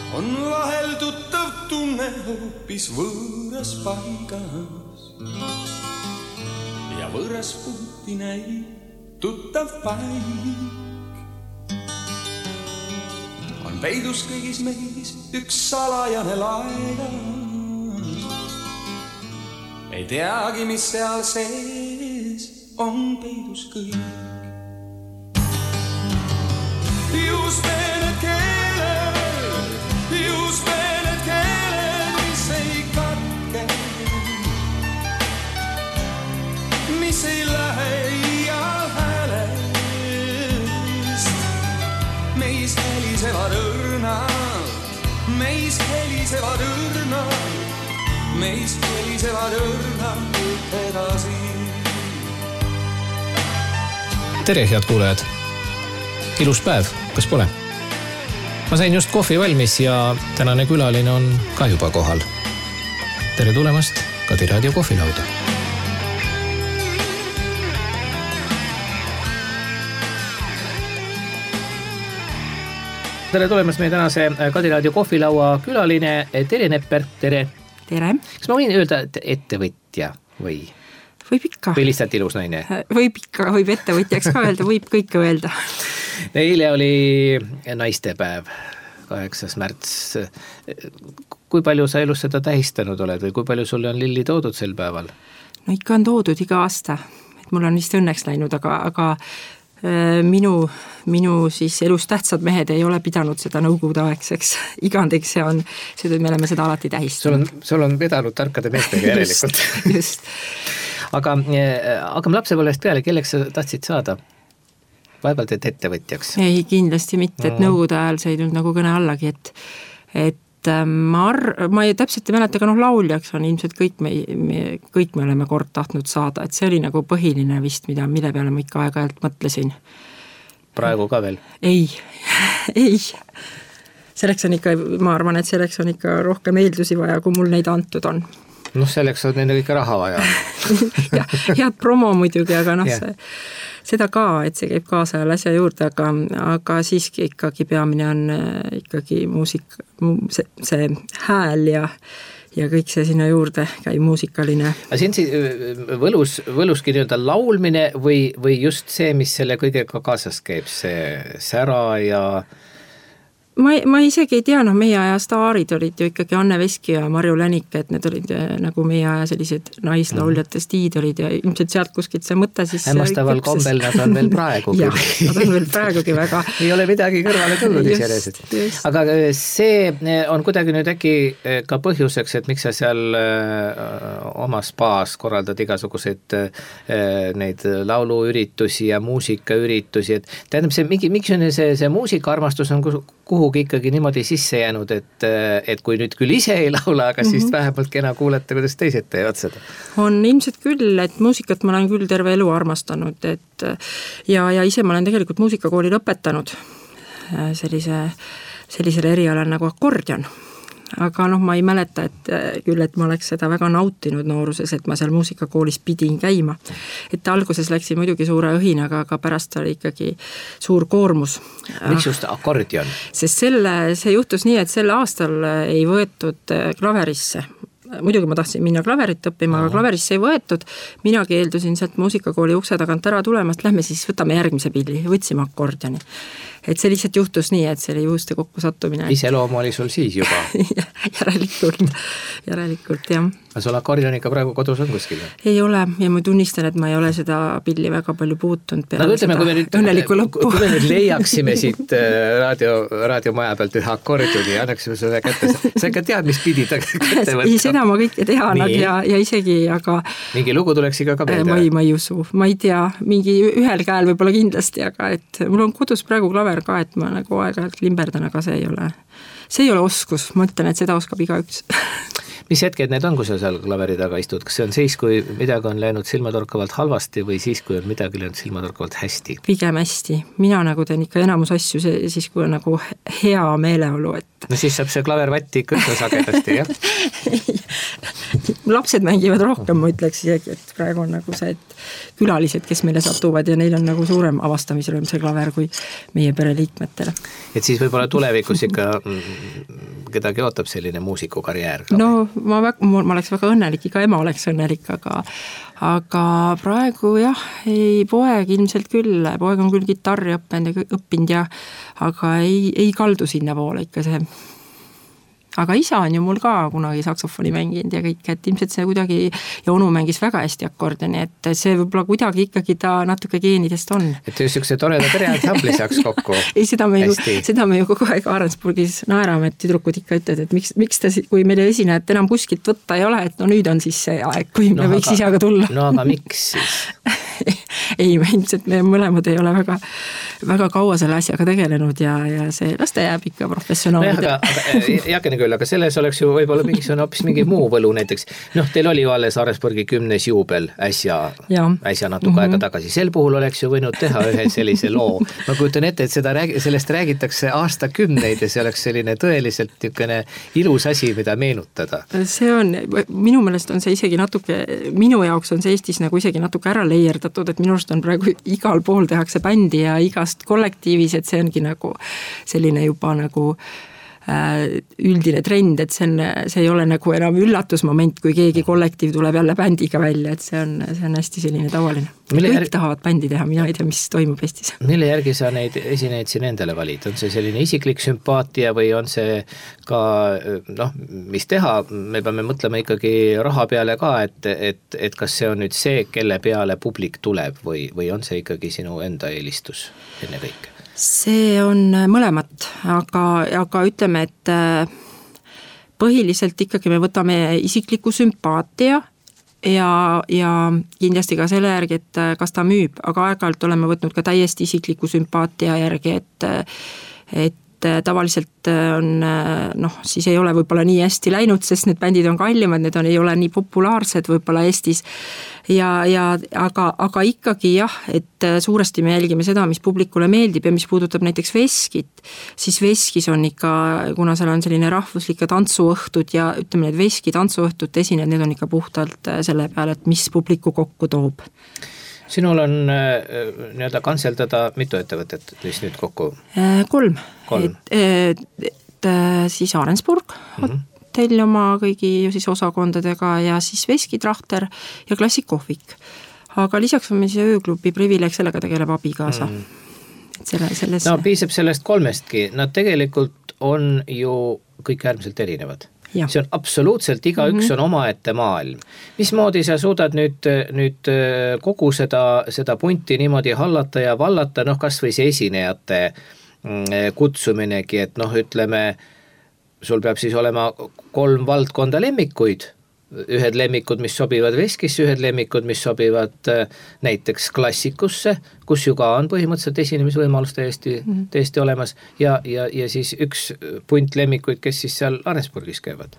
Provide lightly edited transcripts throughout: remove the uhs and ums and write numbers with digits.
on vahel tuttav tunne hoopis võõras paigas ja võõras puuti näib tuttav paik. On peidus kõigis meis üks salajane laigas, ei teagi, mis seal sees on peidus kõik. Just need keeled, mis ei katke, mis ei lähe iial häälest. Meis helisevad õrnad, meis helisevad õrnad edasi. Tere, head kuulajad! Ilus päev, kas pole? Ma sain just kohvi valmis ja tänane külaline on ka juba kohal. Tere tulemast Kadi Raadio kohvilauda. Tere tulemast meie tänase Kadi Raadio kohvilaua külaline Tere Nepper. Tere! Tere! Kas ma võin öelda ettevõtja või? Võib ikka. Või lihtsalt ilus naine? Võib ikka, võib ettevõtjaks ka öelda, võib kõike öelda. Eile oli naistepäev, 8. märts. Kui palju sa elus seda tähistanud oled või kui palju sulle on lilli toodud sel päeval? No ikka on toodud iga aasta. Et mul on vist õnneks läinud, aga minu siis elus tähtsad mehed ei ole pidanud seda nõukogudeaegseks igandeks ja me oleme seda alati tähistanud. Sul on vedanud tarkade meestega järelikult. Just. Aga hakkame lapsepõlvest peale, kelleks sa tahtsid saada? Vaevalt et ettevõtjaks? Ei, kindlasti mitte, et nõukogude ajal see ei tulnud nagu kõne allagi, et ma ei täpselt ei mäleta, aga lauljaks on ilmselt kõik me oleme kord tahtnud saada, et see oli nagu põhiline vist, mille peale ma ikka aeg-ajalt mõtlesin. Praegu ka veel? Ei. Selleks on ikka, ma arvan, et selleks on ikka rohkem eeldusi vaja, kui mul neid antud on. Selleks on neile ikka raha vaja. Ja, head promo muidugi, aga seda ka, et see käib kaasajal asja juurde, aga siiski ikkagi peamine on ikkagi muusika, see hääl ja kõik see sinna juurde käib muusikaline. Aga siin võluski nii-öelda laulmine või just see, mis selle kõigega kaasas käib, see sära ja... Ma isegi ei tea, meie aja staarid olid ju ikkagi Anne Veski ja Marju Länik, et need olid nagu meie aja sellised naislauljatest iidolid ja ilmselt sealt kuskilt see mõte siis... Hämmastaval kombel nad on veel praegugi. Jah, nad on veel praegugi väga... Ei ole midagi kõrvale tulnud iseenesest. Aga see on kuidagi nüüd äkki ka põhjuseks, et miks sa seal oma spaas korraldad igasuguseid neid lauluüritusi ja muusikaüritusi, et tähendab see mingisugune see muusikaarmastus on kuhugi ikkagi niimoodi sisse jäänud, et kui nüüd küll ise ei laula, aga siis vähemalt kena kuulata, kuidas teised teevad seda. On ilmselt küll, et muusikat ma olen küll terve elu armastanud, ja ise ma olen tegelikult muusikakooli lõpetanud sellisele erialal nagu akordion. Aga ma ei mäleta, et ma oleks seda väga nautinud nooruses, et ma seal muusikakoolis pidin käima. Et alguses läksin muidugi suure õhinaga, aga pärast oli ikkagi suur koormus. Miks just akordion? Sest see juhtus nii, et sel aastal ei võetud klaverisse. Muidugi ma tahtsin minna klaverit õppima, aga klaverisse ei võetud. Mina keeldusin sealt muusikakooli ukse tagant ära tulemast, lähme siis võtame järgmise pilli, võtsime akordioni. Et see lihtsalt juhtus nii, et see oli juhuste kokku sattumine. Iseloom oli sul siis juba? Järelikult, jah. Aga sul akordionika praegu kodus on kuskil? Ei ole, ja ma tunnistan, et ma ei ole seda pilli väga palju puutunud peale seda õnnelikku lõppu. Kui me nüüd leiaksime siit raadiomaja pealt ühe akordioni ja annaksime sulle kätte, sa ikka tead, mis pidi ta kätte võtta? Ei, seda ma kõike tean ja isegi, aga... Mingi lugu tuleks ikka ka meelde? Ma ei usu, ma ei tea, mingi ühel käel võib-olla kindlasti, aga et mul on kodus praegu klaver ka, et ma nagu aeg-ajalt limberdan, aga see ei ole oskus, ma ütlen, et seda oskab igaüks. Mis hetked need on, kui sa seal klaveri taga istud? Kas see on siis, kui midagi on läinud silmatorkavalt halvasti või siis, kui on midagi läinud silmatorkavalt hästi? Pigem hästi. Mina nagu teen ikka enamus asju siis, kui on nagu hea meeleolu. No siis saab see klaver vatti ikka üsna sagedasti, jah? Lapsed mängivad rohkem, ma ütleks isegi, et praegu on nagu see, et külalised, kes meile satuvad ja neil on nagu suurem avastamisrõõm see klaver kui meie pereliikmetele. Et siis võib-olla tulevikus ikka kedagi ootab selline muusikukarjäär? No ma oleks väga õnnelik, iga ema oleks õnnelik, aga praegu jah, poeg ilmselt küll, poeg on küll kitarri õppinud ja aga ei kaldu sinna poole ikka see. Aga isa on ju mul ka kunagi saksofoni mänginud ja kõik, et ilmselt see kuidagi, ja onu mängis väga hästi akordioni, et see võib-olla kuidagi ikkagi ta natuke geenidest on. Et just see toreda pereansambli saaks kokku. Ei, seda me ju kogu aeg Aarensburgis naerame, et tüdrukud ikka ütled, et miks ta, kui meil esinejat enam kuskilt võtta ei ole, et no nüüd on siis see aeg, kui me võiks isaga tulla. No aga miks siis? Ei, ilmselt me mõlemad ei ole väga kaua selle asjaga tegelenud ja see lasta jääb ikka professionaalidele. Küll, aga selles oleks ju võib-olla mingi muu võlu näiteks. Teil oli ju alles Aarensburgi 10. juubel äsja natuke aega tagasi. Sel puhul oleks ju võinud teha ühe sellise loo. Ma kujutan ette, et sellest räägitakse aastakümneid ja see oleks selline tõeliselt ilus asi, mida meenutada. See on, minu meelest on see isegi natuke, minu jaoks on see Eestis nagu isegi natuke ära leierdatud, et minu arust on praegu igal pool tehakse bändi ja igast kollektiivis, et see ongi nagu selline juba nagu üldine trend, et see ei ole nagu enam üllatusmoment, kui keegi kollektiiv tuleb jälle bändiga välja, et see on hästi selline tavaline. Kõik tahavad bändi teha, mina ei tea, mis toimub Eestis. Mille järgi sa neid esineid siin endale valid? On see selline isiklik sümpaatia või on see ka, mis teha? Me peame mõtlema ikkagi raha peale ka, et kas see on nüüd see, kelle peale publik tuleb või on see ikkagi sinu enda eelistus enne kõik? See on mõlemat, aga ütleme, et põhiliselt ikkagi me võtame isikliku sümpaatia ja kindlasti ka selle järgi, et kas ta müüb, aga aeg-ajalt oleme võtnud ka täiesti isikliku sümpaatia järgi, et tavaliselt on, siis ei ole võib-olla nii hästi läinud, sest need bändid on kallimad, need ei ole nii populaarsed võib-olla Eestis aga ikkagi jah, et suuresti me jälgime seda, mis publikule meeldib ja mis puudutab näiteks Veskit, siis Veskis on ikka, kuna seal on selline rahvuslike tantsuõhtud ja ütleme, need Veski tantsuõhtute esinejad, need on ikka puhtalt selle peale, et mis publiku kokku toob. Sinul on nii-öelda kantseldada mitu ettevõtet, mis nüüd kokku? 3. Siis Aarensburg, hotell oma kõigi siis osakondadega ja siis Veski Trahter ja Klassikohvik. Aga lisaks on meil see ööklubi privileeg, sellega tegeleb abikaasa. No piisab sellest 3-stki, nad tegelikult on ju kõik äärmiselt erinevad. Ja. See on absoluutselt, igaüks on omaette maailm. Mismoodi sa suudad nüüd kogu seda punti niimoodi hallata ja vallata, kas või see esinejate kutsuminegi, et ütleme, sul peab siis olema 3 valdkonda lemmikuid, ühed lemmikud, mis sobivad Veskisse, ühed lemmikud, mis sobivad näiteks Klassikusse, kus ju ka on põhimõtteliselt esinemisvõimalus täiesti olemas ja siis üks punt lemmikuid, kes siis seal Aarensburgis käivad?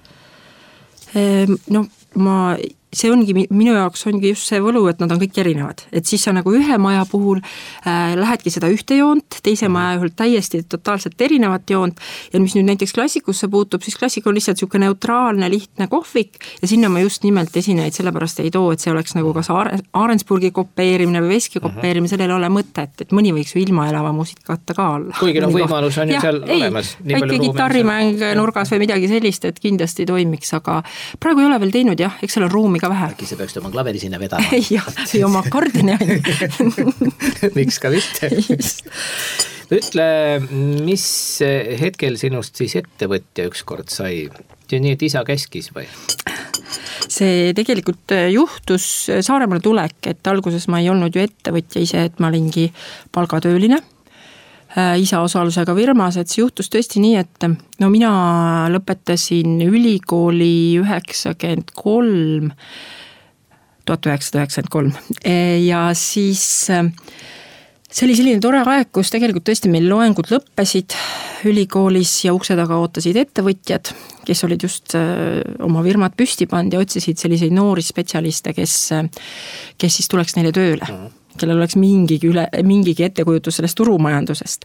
See ongi, minu jaoks ongi just see võlu, et nad on kõik erinevad, et siis sa nagu ühe maja puhul lähedki seda ühte joont, teise maja juhul täiesti totaalselt erinevat joont ja mis nüüd näiteks Klassikusse puutub, siis Klassik on lihtsalt siuke neutraalne, lihtne kohvik ja sinna ma just nimelt esinejaid sellepärast ei too, et see oleks nagu kas Aarensburgi kopeerimine või Veski kopeerimine, sellel ei ole mõtet, et mõni võiks ju ilma elava muusikata ka olla. Kuigi võimalus on ju seal olemas. Väike kitarrimäng nurgas või midagi sellist, et kindlasti toimiks, aga praegu ei ole veel teinud jah, eks seal on ruumi ka vähe. Äkki sa peaks oma klaveri sinna vedama. Jah, see oma akordioni. Miks ka mitte? Ütle, mis hetkel sinust siis ettevõtja ükskord sai? Nii, et isa käskis või? See tegelikult juhtus Saaremaale tulek, et alguses ma ei olnud ju ettevõtja ise, et ma olingi palgatööline isa osalusega firmas, et see juhtus tõesti nii, et mina lõpetasin ülikooli 1993 ja siis see oli selline tore aeg, kus tegelikult tõesti meil loengud lõppesid ülikoolis ja ukse taga ootasid ettevõtjad, kes olid just oma firmad püsti pannud ja otsisid selliseid noori spetsialiste, kes siis tuleks neile tööle. Kellel oleks mingigi ettekujutus sellest turumajandusest.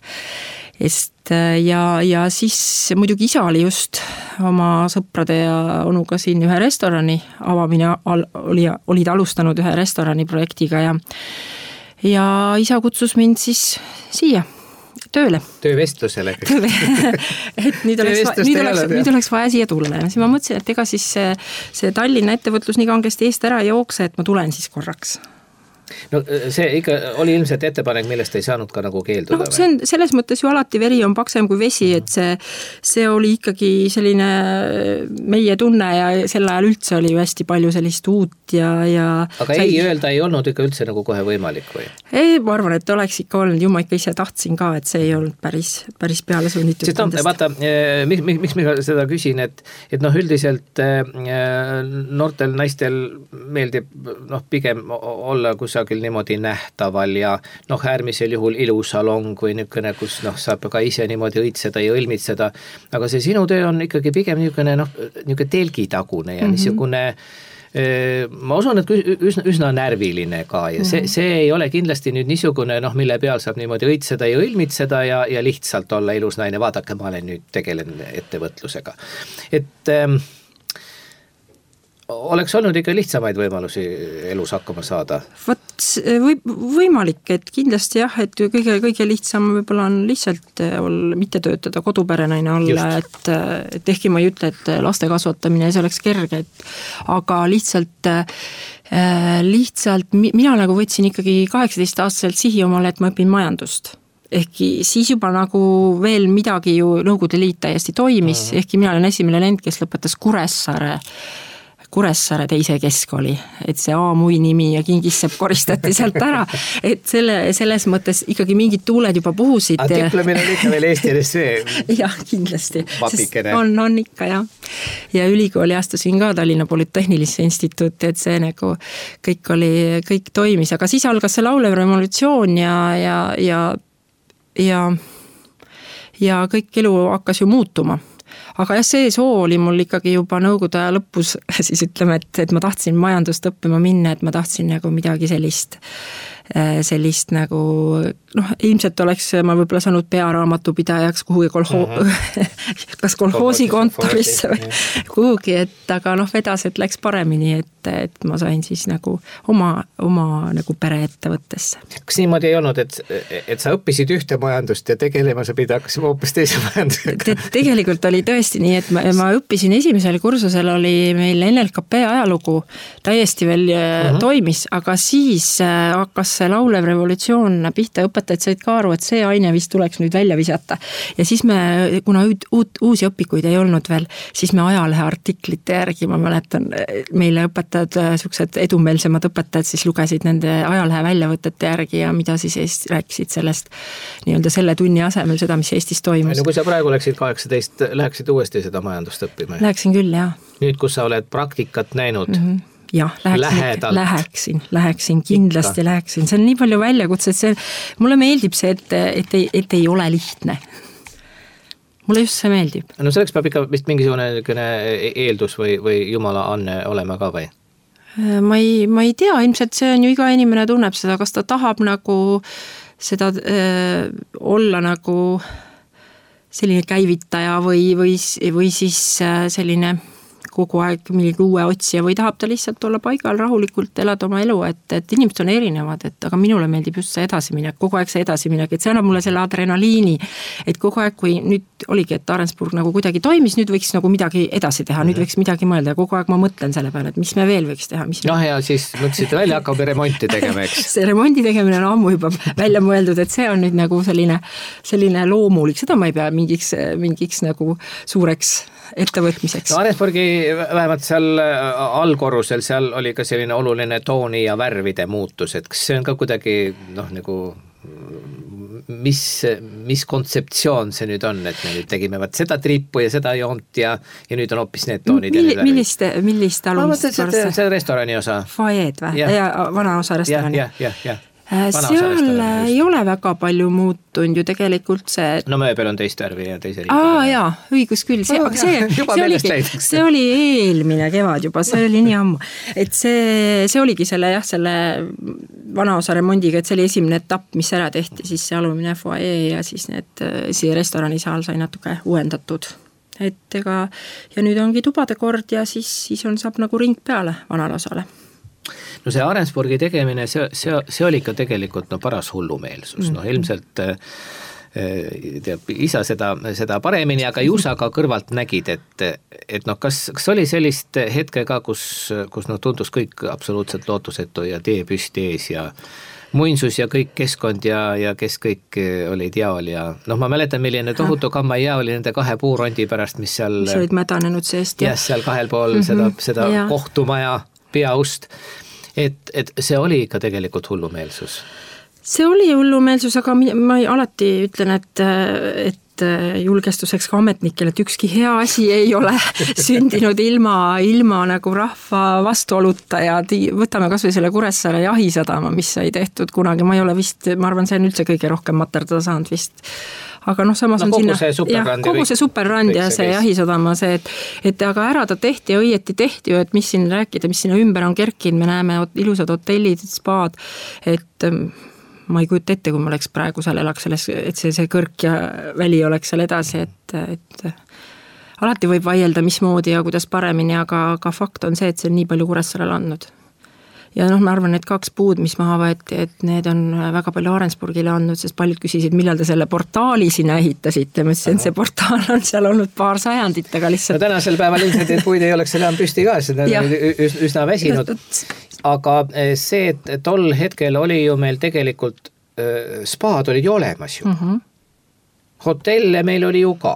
Ja siis muidugi isa oli just oma sõprade ja onuga siin ühe restorani avamine, olid alustanud ühe restorani projektiga ja isa kutsus mind siis siia tööle. Töövestlusele. Et nüüd oleks vaja siia tulla ja siis ma mõtlesin, et ega siis see Tallinna ettevõtlus nii kangesti eest ära ei jookse, et ma tulen siis korraks. No see ikka oli ilmselt ettepanek, millest ei saanud ka nagu keelduda. No, see on selles mõttes ju alati veri on paksem kui vesi, et see oli ikkagi selline meie tunne ja sel ajal üldse oli ju hästi palju sellist uut ja aga ei öelda ei olnud ikka üldse nagu kohe võimalik või? Ei, ma arvan, et oleks ikka olnud, ju ma ikka ise tahtsin ka, et see ei olnud päris peale sunnitud. Sest vaata, miks ma seda küsin, et noh, üldiselt noortel naistel meeldib pigem olla kusagil niimoodi nähtaval ja äärmisel juhul ilusalong või niisugune, kus saab ka ise niimoodi õitseda ja õlmitseda, aga see sinu töö on ikkagi pigem niisugune telgitagune ja niisugune ma usun, et üsna närviline ka ja see ei ole kindlasti nüüd niisugune, mille peal saab niimoodi õitseda ja õlmitseda ja lihtsalt olla ilus naine, vaadake, ma olen nüüd tegelen ettevõtlusega. Et oleks olnud ikka lihtsamaid võimalusi elus hakkama saada? Võimalik, et kindlasti jah, et kõige lihtsam võib-olla on lihtsalt mitte töötada, koduperenaine olla, et ehkki ma ei ütle, et laste kasvatamine see oleks kerge, aga lihtsalt mina nagu võtsin ikkagi 18-aastaselt sihi omale, et ma õpin majandust. Ehkki siis juba nagu veel midagi ju Nõukogude Liit täiesti toimis, ehkki mina olen esimene lend, kes lõpetas Kuressaare teise keskkooli, et see A-mui nimi ja Kingissepp koristati sealt ära, et selles mõttes ikkagi mingid tuuled juba puhusid. Aga diplomil on ikka veel Eesti NSV. Jah, kindlasti. Papikene. On ikka, jah. Ja ülikooli astusin ka Tallinna Polütehnilisse instituuti, et see nagu kõik toimis, aga siis algas see laulev revolutsioon ja kõik elu hakkas ju muutuma. Aga jah, see soo oli mul ikkagi juba Nõukogude aja lõpus, siis ütleme, et ma tahtsin majandust õppima minna, et ma tahtsin nagu midagi sellist nagu, ilmselt oleks ma võib-olla saanud pearaamatupidajaks kuhugi kas kolhoosi kontorisse või kuhugi, et aga vedas, et läks paremini, et ma sain siis nagu oma nagu pereettevõttesse. Kas niimoodi ei olnud, et sa õppisid ühte majandust ja tegelema sa pidi hakkasime hoopis teise majandusega? Tegelikult oli tõesti nii, et ma õppisin esimesel kursusel oli meil NLKP ajalugu täiesti veel toimis, aga siis hakkas see laulev revolutsioon pihta, õpetajad said ka aru, et see aine vist tuleks nüüd välja visata. Ja siis kuna uusi õpikuid ei olnud veel, siis me ajalehe artiklite järgi, ma mäletan, meile õpetajad, sellised edumeelsemad õpetajad siis lugesid nende ajalehe väljavõtete järgi ja mida siis rääkisid sellest nii-öelda selle tunni asemel seda, mis Eestis toimus. Kui sa praegu läksid 18, läheksid uuesti seda majandust õppima? Läheksin küll, jah. Nüüd, kus sa oled praktikat näinud? Jah, läheksin, kindlasti läheksin. See on nii palju väljakutset, mulle meeldib see, et ei ole lihtne. Mulle just see meeldib. No selleks peab ikka vist mingisugune eeldus või jumala anne olema ka või? Ma ei tea, ilmselt see on ju iga inimene tunneb seda, kas ta tahab nagu seda olla nagu selline käivitaja või siis selline kogu aeg mingi uue otsija või tahab ta lihtsalt olla paigal rahulikult, elada oma elu, et inimesed on erinevad, aga minule meeldib just see edasiminek, kogu aeg see edasiminek, et see annab mulle selle adrenaliini, et kogu aeg, kui nüüd oligi, et Arensburg nagu kuidagi toimis, nüüd võiks nagu midagi edasi teha, nüüd võiks midagi mõelda ja kogu aeg ma mõtlen selle peale, et mis me veel võiks teha. Ja siis mõtlesid välja, hakkab remonti tegema, eks? See remonti tegemine on ammu juba välja mõeldud, et see on nüüd nagu selline loomulik, seda ma ei pea mingiks nagu suureks ettevõtmiseks. No Arensburgi vähemalt seal allkorrusel, seal oli ka selline oluline tooni ja värvide muutus, et kas see on ka kuidagi nagu mis kontseptsioon see nüüd on, et me nüüd tegime seda trippu ja seda joont ja nüüd on hoopis need toonid. Millist alumist? See restorani osa. Fajeed või? Ja vana osa restorani. Jah. Seal ei ole väga palju muutunud ju tegelikult see... No mööbel on teist värvi ja teise riigi. Jaa, õigus küll. See oli eelmine kevad juba, see oli nii ammu. Et see oligi selle vana osa remondiga, et see oli esimene etapp, mis ära tehti, siis see alumine foajee ja siis see restoranisaal sai natuke uuendatud. Ja nüüd ongi tubade kord ja siis saab nagu ring peale vanal osale. No see Arensburgi tegemine, see oli ka tegelikult paras hullumeelsus. Ilmselt teab isa seda paremini, aga ju sa ka kõrvalt nägid, et noh, kas oli sellist hetke ka, kus tundus kõik absoluutselt lootusetu ja tee püsti ees ja muinsus ja kõik keskkond ja kes kõik olid jaol ja noh, ma mäletan, milline tohutu kammajää oli nende 2 puurondi pärast, mis olid mädanenud seest. Jah, seal 2 pool seda kohtumaja peaust, et see oli ikka tegelikult hullumeelsus. See oli hullumeelsus, aga ma alati ütlen, et julgestuseks ka ametnikel, et ükski hea asi ei ole sündinud ilma nagu rahva vastuoluta ja võtame kas või selle Kuressaare jahisadama, mis sai tehtud kunagi, ma arvan, see on üldse kõige rohkem materdada saanud vist. Aga samas on kogu sinna kogu see superrand ja see jahisadama, et aga ära ta tehti ja õieti tehti ju, et mis siin rääkida, mis sinna ümber on kerkinud, me näeme ilusad hotellid, spaad, et ma ei kujuta ette, kui ma oleks praegu seal elaks selles, et see kõrk ja väli oleks seal edasi, et alati võib vaielda mismoodi ja kuidas paremini, aga fakt on see, et see on nii palju Kuressaarele andnud. Ja ma arvan, et 2 puud, mis maha võeti, et need on väga palju Arensburgile andnud, sest paljud küsisid, millal te selle portaali sinna ehitasite. Ma ütlesin, et see portaal on seal olnud 2 sajandit, aga lihtsalt... No tänasel päeval ilmselt, et puid ei oleks enam püsti ka, seda on üsna väsinud. Aga see, et tol hetkel oli ju meil tegelikult spaad olid ju olemas ju. Hotelle meil oli ju ka.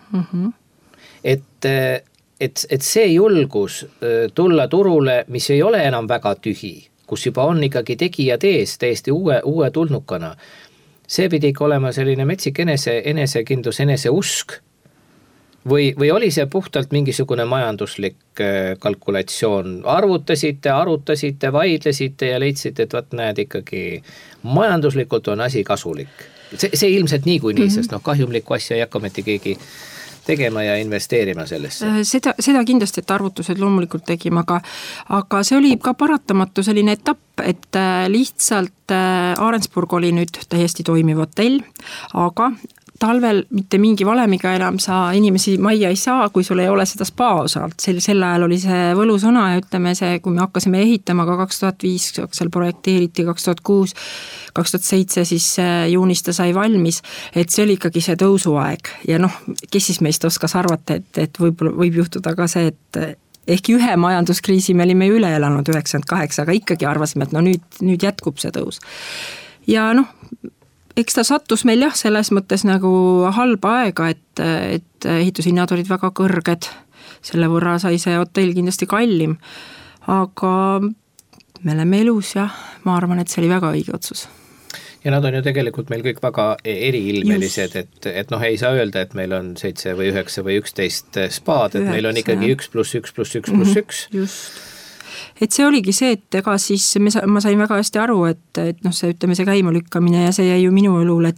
Et see julgus tulla turule, mis ei ole enam väga tühi, kus juba on ikkagi tegijad ees täiesti uue tulnukana, see pidi ikka olema selline metsik enesekindlus, eneseusk või oli see puhtalt mingisugune majanduslik kalkulatsioon? Arutasite, vaidlesite ja leidsite, et võt näed ikkagi majanduslikult on asi kasulik. See ilmselt niikuinii, sest kahjumlikku asja ei hakka mitte keegi tegema ja investeerima sellesse. Seda kindlasti, et arvutused loomulikult tegime, aga see oli ka paratamatu selline etapp, et lihtsalt Arensburg oli nüüd täiesti toimiv hotell, aga talvel mitte mingi valemiga enam sa inimesi majja ei saa, kui sul ei ole seda spa osalt. Sel ajal oli see võlusõna ja ütleme see, kui me hakkasime ehitama ka 2005, seal projekteeriti 2006, 2007 siis juunis ta sai valmis, et see oli ikkagi see tõusuaeg ja kes siis meist oskas arvata, et võib juhtuda ka see, et ehkki ühe majanduskriisi me olime üle elanud 98, aga ikkagi arvasime, et nüüd jätkub see tõus. Ja eks ta sattus meil selles mõttes nagu halba aega, et ehitushinnad olid väga kõrged, selle võrra sai see hotell kindlasti kallim, aga me oleme elus ja ma arvan, et see oli väga õige otsus. Ja nad on ju tegelikult meil kõik väga eriilmelised, et ei saa öelda, et meil on 7 või 9 või 11 spaad, et meil on ikkagi 1+1+1+1. Just. Et see oligi see, et ega siis ma sain väga hästi aru, et see käima lükkamine ja see jäi ju minu õlul,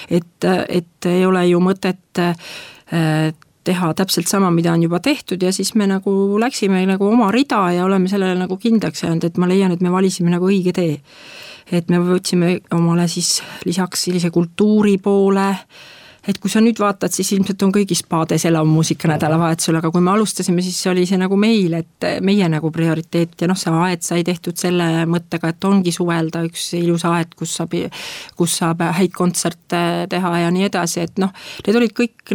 et ei ole ju mõtet teha täpselt sama, mida on juba tehtud ja siis me läksime oma rida ja oleme sellele kindlaks jäänud, et ma leian, et me valisime õige tee. Et me võtsime omale siis lisaks sellise kultuuri poole, et kui sa nüüd vaatad, siis ilmselt on kõigis spaades elav muusika nädalavahetusel, aga kui me alustasime, siis oli see meil, et meie prioriteet ja see aed sai tehtud selle mõttega, et ongi suvelda üks ilus aed, kus saab häid kontserte teha ja nii edasi, et need olid kõik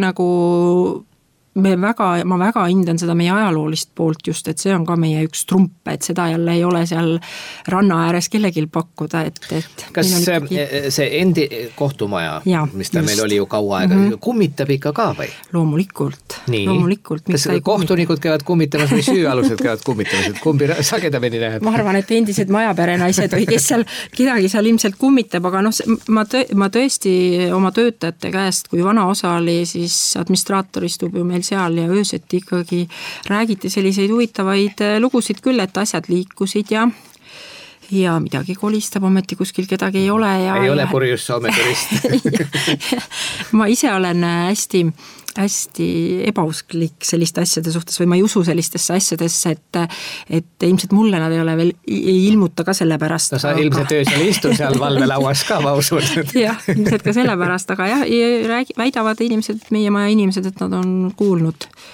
ma väga hindan seda meie ajaloolist poolt just, et see on ka meie üks trump, et seda jälle ei ole seal ranna ääres kellegil pakkuda, et kas see endi kohtumaja, mis ta meil oli ju kaua aega, kummitab ikka ka või? Loomulikult. Kas kohtunikud käivad kummitamas või süüalused käivad kummitamas, et kumbi sagedamini näeb? Ma arvan, et endised majaperenaised või kes seal kedagi seal ilmselt kummitab, aga ma tõesti oma töötajate käest, kui vana osa oli, siis administraator istub ju meil seal ja ööseti ikkagi räägiti selliseid huvitavaid lugusid küll, et asjad liikusid ja midagi kolistab, ometi kuskil kedagi ei ole. Ei ole purjus Soome turist. Ma ise olen hästi ebausklik selliste asjade suhtes või ma ei usu sellistesse asjadesse, et ilmselt mulle nad ei ole veel, ei ilmuta ka selle pärast. No sa ilmselt öösel istu seal valvelauas ka, ma usun. Jah, ilmselt ka selle pärast, aga väidavad inimesed, meie maja inimesed, et nad on kuulnud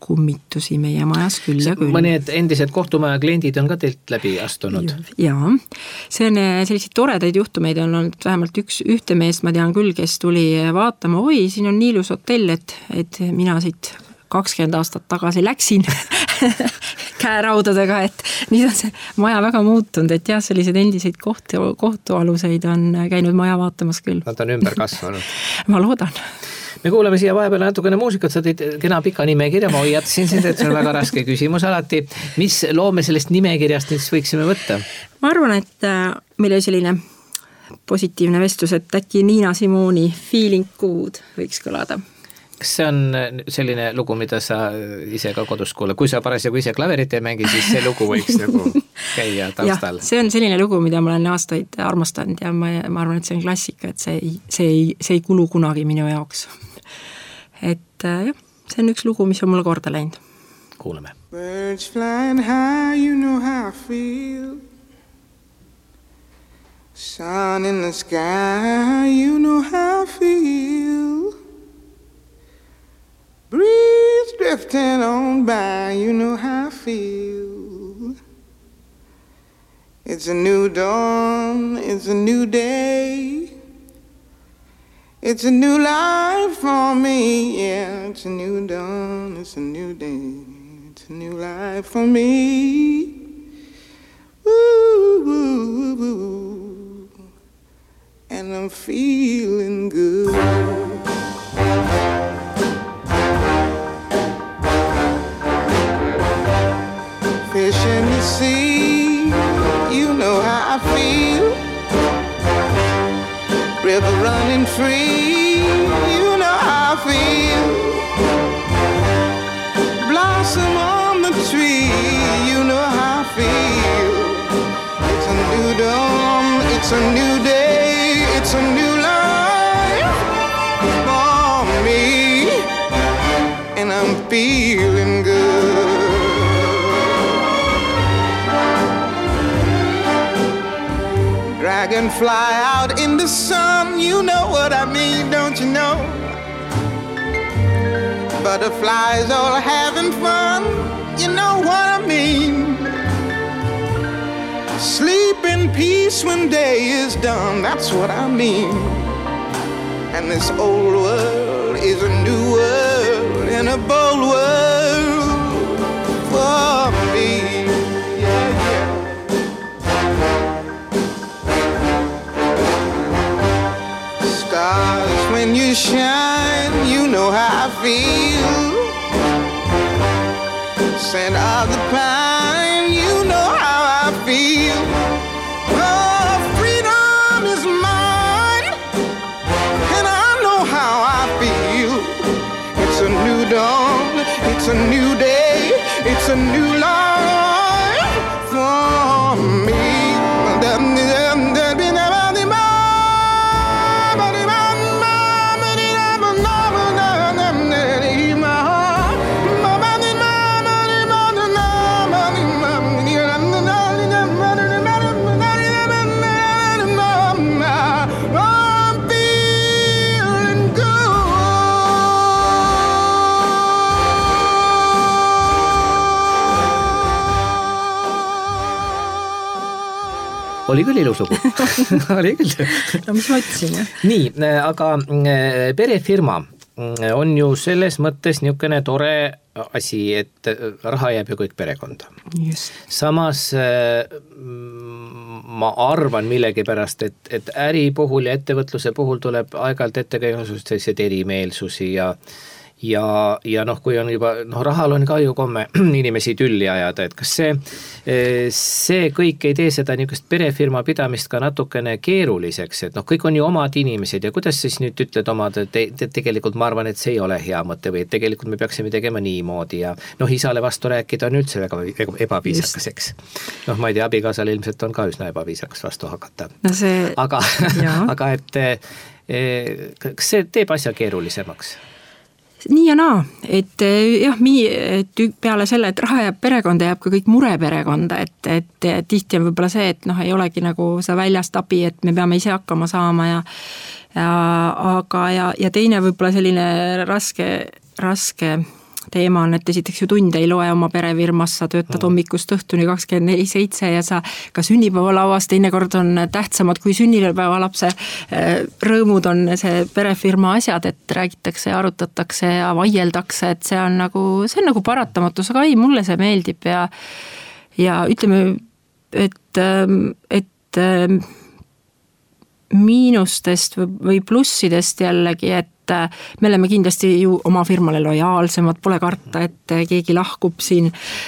kummitusi meie majas küll ja küll. Mõned endised kohtumaja kliendid on ka teilt läbi astunud. Jaa, see on selliseid toredaid juhtumeid on olnud vähemalt ühte meest, ma tean küll, kes tuli vaatama, oi, siin on nii ilus hotell, et mina siit 20 aastat tagasi läksin käeraudadega, et nüüd on see maja väga muutunud, et jah, sellised endiseid kohtualuseid on käinud maja vaatamas küll. Nad on ümber kasvanud. Ma loodan. Me kuuleme siia vahepeal natukene muusikat, sa tõid kena pika nimekirja, ma hoiatasin sind, et see on väga raske küsimus alati. Mis loome sellest nimekirjast nüüd võiksime võtta? Ma arvan, et meil oli selline positiivne vestlus, et äkki Niina Simoni Feeling Good võiks kõlada. Kas see on selline lugu, mida sa ise ka kodus kuule? Kui sa parasjagu ise klaverit ei mängi, siis see lugu võiks nagu käia taustal. Ja, see on selline lugu, mida ma olen aastaid armastanud ja ma arvan, et see on klassika, et see ei kulu kunagi minu jaoks. Et jah, see on üks lugu, mis on mulle korda läinud. Kuuleme. Birds flying high, you know how I feel. Sun in the sky, you know how I feel. Breeze drifting on by, you know how I feel. It's a new dawn, it's a new day. It's a new life for me, yeah. It's a new dawn, it's a new day. It's a new life for me. Woo, woo, woo. And I'm feeling good. Fish in the sea, you know how I feel. River running free, you know how I feel. Blossom on the tree, you know how I feel. It's a new dawn, it's a new day, it's a new life for me. And I'm feeling good. Dragonfly out in the sun, you know what I mean, don't you know? Butterflies all having fun, you know what I mean? Sleep in peace when day is done, that's what I mean. And this old world is a new world and a bold world for me. Yeah, yeah. Stars, when you shine, you know how I feel. Scent of the pine, you know how I feel. Oh, freedom is mine, and I know how I feel. It's a new dawn, it's a new day, it's a new life for me. Oli küll ilusugu. Oli küll. No mis ma ütlesin, jah? Nii, aga perefirma on ju selles mõttes niisugune tore asi, et raha jääb ju kõik perekonda. Just. Samas ma arvan millegipärast, et äri puhul ja ettevõtluse puhul tuleb aeg-ajalt ette ka selliseid erimeelsusi ja noh, kui on juba, rahal on ka ju komme inimesi tülli ajada, et kas see kõik ei tee seda niisugust perefirma pidamist ka natukene keeruliseks, et kõik on ju omad inimesed ja kuidas siis nüüd ütled omad, tegelikult ma arvan, et see ei ole hea mõte või et tegelikult me peaksime tegema niimoodi ja isale vastu rääkida on üldse väga ebaviisakaseks. Ma ei tea, abikaasal ilmselt on ka üsna ebaviisakas vastu hakata. No see... Aga et kas see teeb asja keerulisemaks? Nii ja naa, et jah, peale selle, et raha jääb perekonda, jääb ka kõik mure perekonda, et tihti on võib-olla see, et ei olegi nagu sa väljast abi, et me peame ise hakkama saama ja teine võib-olla selline raske teema on, et esiteks ju tund ei loe oma perefirmas, sa töötad hommikust õhtuni 24/7 ja sa ka sünnipäevalauas teinekord on tähtsamad kui sünnipäevalapse rõõmud on see perefirma asjad, et räägitakse, arutatakse ja vaieldakse, et see on nagu paratamatus, aga ei, mulle see meeldib ja ütleme, et miinustest või plussidest jällegi, et me oleme kindlasti ju oma firmale lojaalsemad, pole karta, et keegi lahkub siin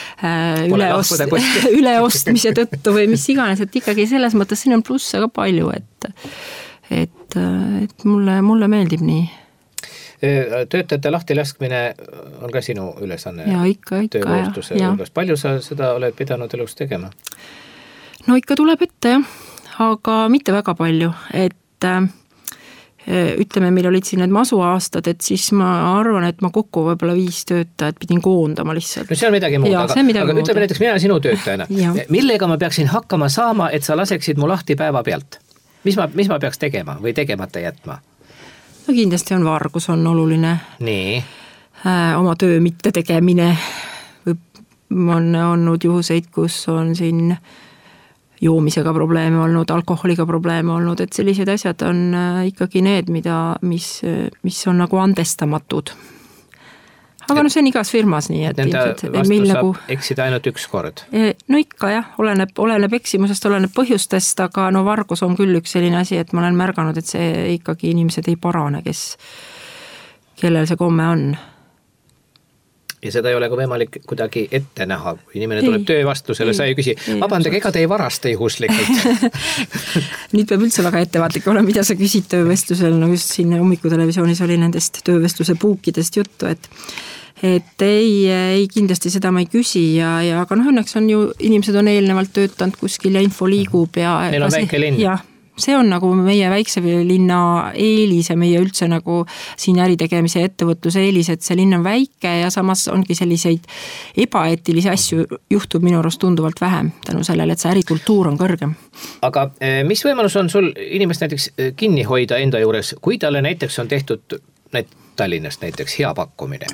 üleostmise tõttu või mis iganes, et ikkagi selles mõttes siin on plusse ka palju, et mulle meeldib nii. Töötajate lahtilaskmine on ka sinu ülesanne? Ja ikka. Palju sa seda oled pidanud elus tegema? No ikka tuleb ette jah, aga mitte väga palju, et ütleme, meil olid siin need masuaastad, et siis ma arvan, et ma kokku võib-olla 5 töötajat pidin koondama lihtsalt. No see on midagi muud, aga ütleme näiteks mina sinu töötajana. Millega ma peaksin hakkama saama, et sa laseksid mu lahti päeva pealt? Mis ma peaks tegema või tegemata jätma? No kindlasti on vargus on oluline. Nii. Oma töö mitte tegemine. On olnud juhuseid, kus on siin joomisega probleeme olnud, alkoholiga probleeme olnud, et sellised asjad on ikkagi need, mis on nagu andestamatud. Aga see on igas firmas nii, et nende vastu saab eksida ainult üks kord? No ikka jah, oleneb eksimusest, oleneb põhjustest, aga vargus on küll üks selline asi, et ma olen märganud, et see ikkagi inimesed ei parane, kellel see komme on. Ja seda ei ole ka võimalik kuidagi ette näha, kui inimene tuleb töö vastu, selle sa ei küsi, vabandage, ega te ei varasta juhuslikult? Nüüd peab üldse väga ettevaatlik olema, mida sa küsid töövestlusel, no just siin hommikutelevisioonis oli nendest töövestluse puukidest juttu, et ei kindlasti seda ma ei küsi aga õnneks on ju, inimesed on eelnevalt töötanud kuskil ja info liigub ja meil on väike linn. Jah, see on nagu meie väikse linna eelis ja meie üldse nagu siin äritegemise ettevõtluse eelis, et see linn on väike ja samas ongi selliseid ebaeetilisi asju juhtub minu arust tunduvalt vähem tänu sellele, et see ärikultuur on kõrgem. Aga mis võimalus on sul inimest näiteks kinni hoida enda juures, kui talle näiteks on tehtud Tallinnast näiteks hea pakkumine?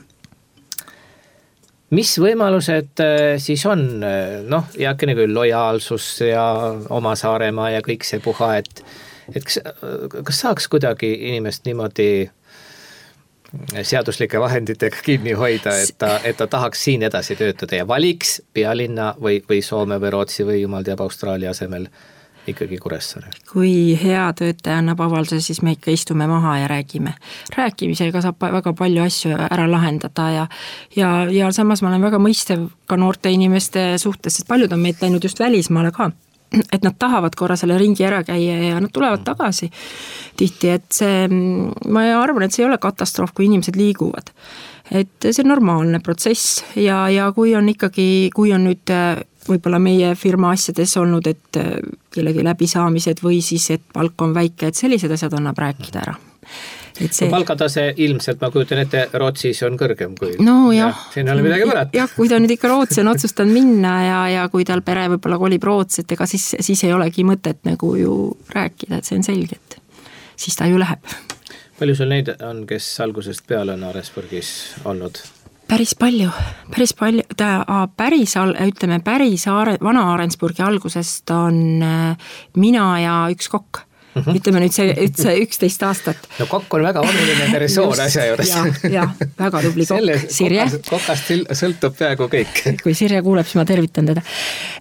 Mis võimalused siis on, jääkene küll lojaalsus ja oma Saaremaa ja kõik see puha, et kas saaks kuidagi inimest niimoodi seaduslike vahenditega kinni hoida, et ta tahaks siin edasi töötada ja valiks pealinna või Soome või Rootsi või jumal teab Austraalia asemel ikkagi Kuressaare. Kui hea töötaja annab avalduse, siis me ikka istume maha ja räägime. Rääkimisega saab väga palju asju ära lahendada ja samas ma olen väga mõistev ka noorte inimeste suhtes, sest paljud on meid läinud just välismaale ka, et nad tahavad korra selle ringi ära käia ja nad tulevad tagasi tihti, et ma arvan, et see ei ole katastroof, kui inimesed liiguvad. Et see on normaalne protsess ja kui on nüüd võib-olla meie firma asjades olnud, et kellegi läbisaamised või siis, et palk on väike, et sellised asjad annab rääkida ära. Palgatase ilmselt, ma kujutan ette, Rootsis on kõrgem kui... No jah. Siin ei ole midagi võrata. Jah, kui ta nüüd ikka Rootsi on otsustanud minna ja kui tal pere võib-olla kolib Rootsi, et ega siis ei olegi mõtet nagu ju rääkida, et see on selge, et siis ta ju läheb. Palju sul neid on, kes algusest peale on Arendsburgis olnud? Päris palju. Päris vana Arendsburgi algusest on mina ja üks kokk. Ütleme nüüd see 11 aastat. No kokk on väga oluline persoon asja juures. Jah, väga tubli kokk. Sirje. Kokast sõltub peaaegu kõik. Kui Sirje kuuleb, siis ma tervitan teda.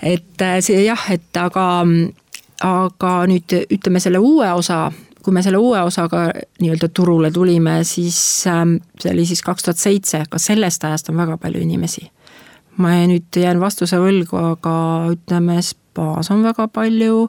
Aga nüüd ütleme selle uue osa, kui me selle uue osaga nii-öelda turule tulime, siis see oli siis 2007, ka sellest ajast on väga palju inimesi. Ma nüüd jään vastuse võlgu, aga ütleme, spaas on väga palju,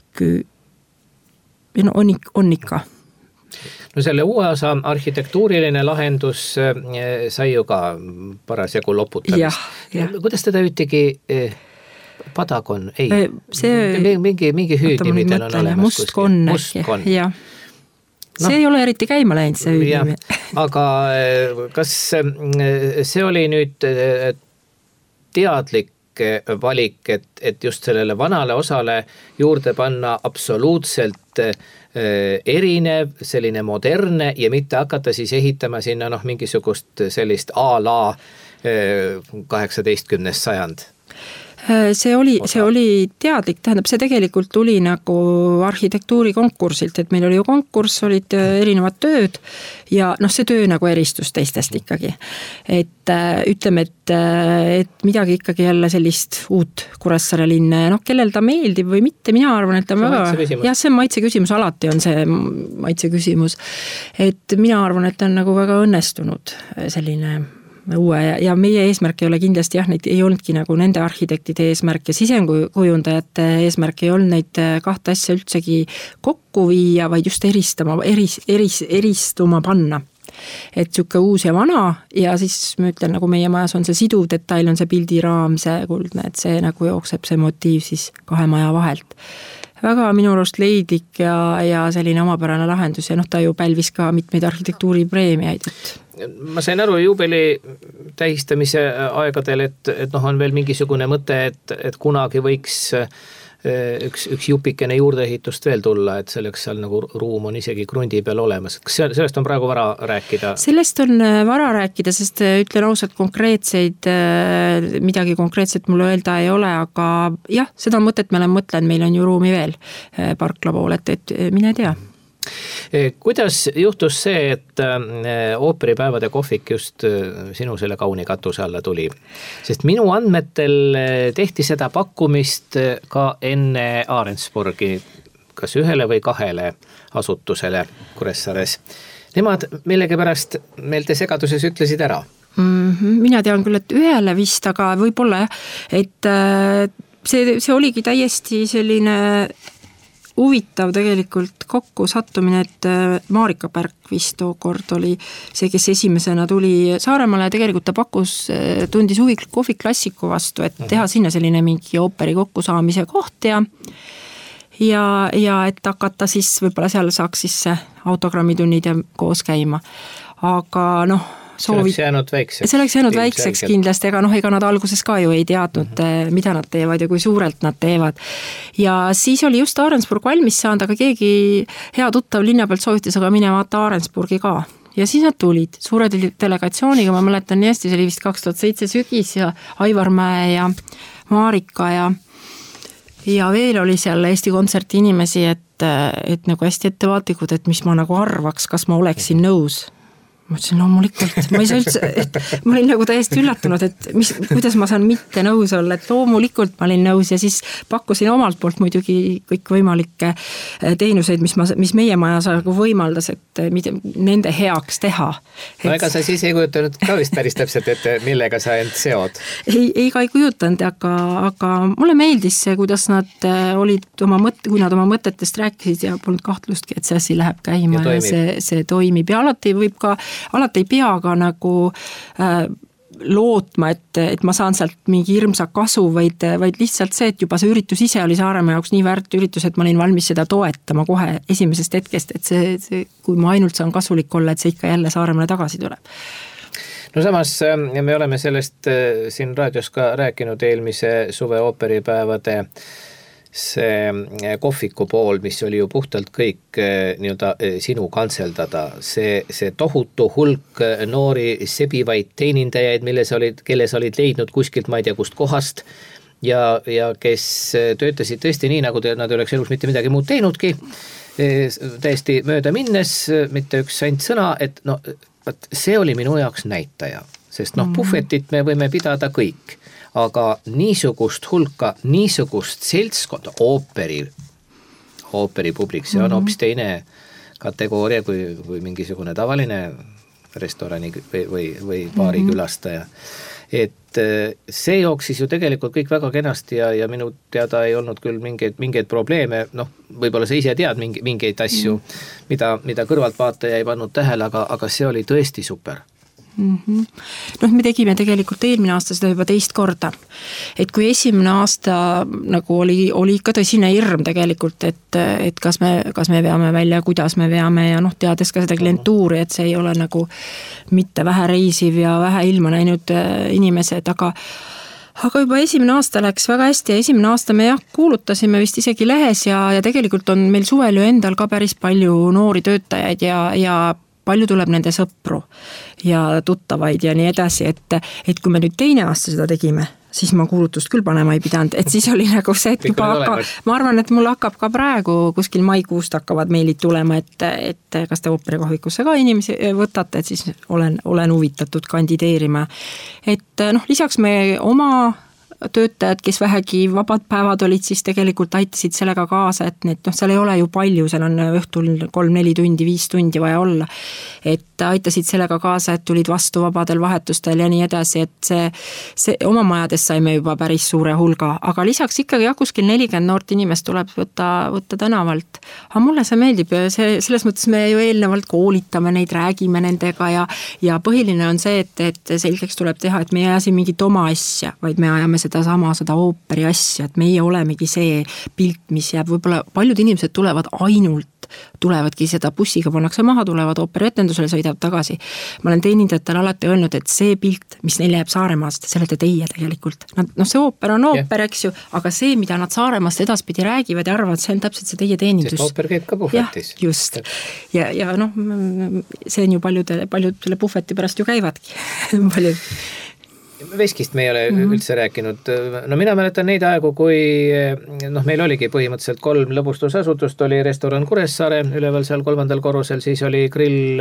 on ikka. No selle uue osa arhitektuuriline lahendus sai ju ka parasjagu loputamist. Kuidas teda ütigi... Padagon, ei. Mingi hüüdnimi teil on olemas. Mustkon äkki, jah. See ei ole eriti käima läinud, see hüüdnimi. Aga kas see oli nüüd teadlik valik, et just sellele vanale osale juurde panna absoluutselt erinev, selline moderne ja mitte hakata siis ehitama sinna mingisugust sellist a la 18. sajand. See oli teadlik, tähendab, see tegelikult tuli nagu arhitektuurikonkursilt, et meil oli ju konkurss, olid erinevad tööd ja see töö nagu eristus teistest ikkagi. Et ütleme, et midagi ikkagi jälle sellist uut Kuressaare linna ja kellel ta meeldib või mitte, mina arvan, et ta on väga, jah, see on maitse küsimus, alati on see maitse küsimus, et mina arvan, et ta on nagu väga õnnestunud selline uue ja meie eesmärk ei ole kindlasti neid ei olnudki nagu nende arhitektide eesmärk ja sisenkujundajate eesmärk ei olnud neid kahte asja üldsegi kokku viia, vaid just eristuma panna. Et siuke uus ja vana ja siis ma ütlen, nagu meie majas on see siduv detail, on see pildiraam, see kuldne, et see nagu jookseb see motiiv siis kahe maja vahelt. Väga minu arust leidlik ja selline omapärane lahendus ja ta ju pälvis ka mitmeid arhitektuuripreemiaid, et ma sain aru juubeli tähistamise aegadel, et on veel mingisugune mõte, et kunagi võiks üks jupikene juurdeehitust veel tulla, et selleks seal nagu ruum on isegi krundi peal olemas. Kas sellest on praegu vara rääkida? Sellest on vara rääkida, sest ütlen ausalt midagi konkreetset mulle öelda ei ole, aga jah, seda mõtet me olen mõtlenud, meil on ju ruumi veel parkla pool, et mine tea. Kuidas juhtus see, et ooperipäevade kohvik just sinu selle kauni katuse alla tuli? Sest minu andmetel tehti seda pakkumist ka enne Ahrensburgi, kas ühele või kahele asutusele Kuressaares. Nemad millegipärast meelte segaduses ütlesid ära. Mina tean küll, et ühele vist, aga võib-olla, et see oligi täiesti selline huvitav tegelikult kokku sattumine, et Marika Pärk vist tookord oli see, kes esimesena tuli Saaremaale ja tegelikult ta tundis huvi kohvik klassiku vastu, et teha sinna selline mingi ooperi kokkusaamise koht ja et hakata siis, võib-olla seal saaks siis autogrammitunnid ja koos käima. Aga see oleks jäänud väikseks. See oleks jäänud väikseks kindlasti, aga ega nad alguses ka ju ei teadnud, mida nad teevad ja kui suurelt nad teevad. Ja siis oli just Ahrensburg valmis saanud, aga keegi hea tuttav linna pealt soovitas, aga mine vaata Ahrensburgi ka. Ja siis nad tulid suure delegatsiooniga, ma mäletan nii hästi, see oli vist 2007 sügis ja Aivar Mäe ja Marika ja veel oli seal Eesti Kontserti inimesi, et nagu hästi ettevaatlikud, et mis ma nagu arvaks, kas ma oleksin nõus. Ma ütlesin loomulikult, ma ei saa üldse, et ma olin nagu täiesti üllatunud, et kuidas ma saan mitte nõus olla, et loomulikult ma olin nõus ja siis pakkusin omalt poolt muidugi kõik võimalikke teenuseid, mis meie majas nagu võimaldas, et nende heaks teha. No ega sa siis ei kujutanud ka vist päris täpselt, et millega sa end seod? Ei ka ei kujutanud, aga mulle meeldis see, kuidas nad olid kui nad oma mõtetest rääkisid ja polnud kahtlustki, et see asi läheb käima ja see toimib ja alati ei pea ka nagu lootma, et ma saan sealt mingi hirmsa kasu, vaid lihtsalt see, et juba see üritus ise oli Saaremaa jaoks nii väärt üritus, et ma olin valmis seda toetama kohe esimesest hetkest, et see, kui ma ainult saan kasulik olla, et see ikka jälle Saaremaale tagasi tuleb. No samas me oleme sellest siin raadios ka rääkinud eelmise suve ooperipäevade see kohviku pool, mis oli ju puhtalt kõik sinu kantseldada, see tohutu hulk noori sebivaid teenindajaid, kelle sa olid leidnud kuskilt, ma ei tea kust kohast ja kes töötasid tõesti nii, nagu nad oleks elus mitte midagi muud teinudki, täiesti mööda minnes, mitte üks ainult sõna, et see oli minu jaoks näitaja, sest puhvetit me võime pidada kõik. Aga niisugust hulka, niisugust seltskonda, ooperi publik, see on hoopis teine kategooria kui mingisugune tavaline restorani või baari külastaja. Et see jooksis ju tegelikult kõik väga kenasti ja minu teada ei olnud küll mingeid probleeme, võib-olla sa ise tead mingeid asju, mida kõrvaltvaataja ei pannud tähele, aga see oli tõesti super. Me tegime tegelikult eelmine aasta seda juba teist korda, et kui esimene aasta nagu oli ikka tõsine hirm tegelikult, et kas me veame välja, kuidas me veame ja teades ka seda klientuuri, et see ei ole nagu mitte vähe reisiv ja vähe ilma näinud inimesed, aga juba esimene aasta läks väga hästi ja esimene aasta me kuulutasime vist isegi lehes ja tegelikult on meil suvel ju endal ka päris palju noori töötajaid ja palju tuleb nende sõpru ja tuttavaid ja nii edasi, et kui me nüüd teine aasta seda tegime, siis ma kuulutust küll panema ei pidanud, et siis oli nagu see, et juba ma arvan, et mul hakkab ka praegu kuskil maikuust hakkavad meilid tulema, et kas te ooperikohvikusse ka inimesi võtate, et siis olen huvitatud kandideerima. Et lisaks me oma töötajad, kes vähegi vabad päevad olid, siis tegelikult aitasid sellega kaasa, et need, seal ei ole ju palju, seal on õhtul 3-4 tundi, 5 tundi vaja olla, et aitasid sellega kaasa, et tulid vastu vabadel vahetustel ja nii edasi, et see oma majades saime juba päris suure hulga, aga lisaks ikkagi kuskil 40 noort inimest tuleb võtta tänavalt. Aga mulle see meeldib, selles mõttes me ju eelnevalt koolitame neid, räägime nendega ja põhiline on see, et selgeks tuleb teha, et me ei aja siin mingit oma asja, vaid me ajame seda ooperi asja, et meie olemegi see pilt, mis jääb, võib-olla paljud inimesed tulevadki seda bussiga, pannakse maha, tulevad ooperetendusele, sõidavad tagasi. Ma olen teenindajatele alati öelnud, et see pilt, mis neile jääb Saaremaast, selle te teie tegelikult. See ooper on ooper, eks ju, aga see, mida nad Saaremaast edaspidi räägivad ja arvavad, see on täpselt see teie teenindus. Sest ooper käib ka puhvetis. Ja, just. Ja see on ju paljud puhveti pärast ju käivadki. Paljud. Veskist me ei ole üldse rääkinud. Mina mäletan neid aegu, kui meil oligi põhimõtteliselt 3 lõbustusasutust, oli restoran Kuressaare üleval seal 3. korrusel, siis oli grill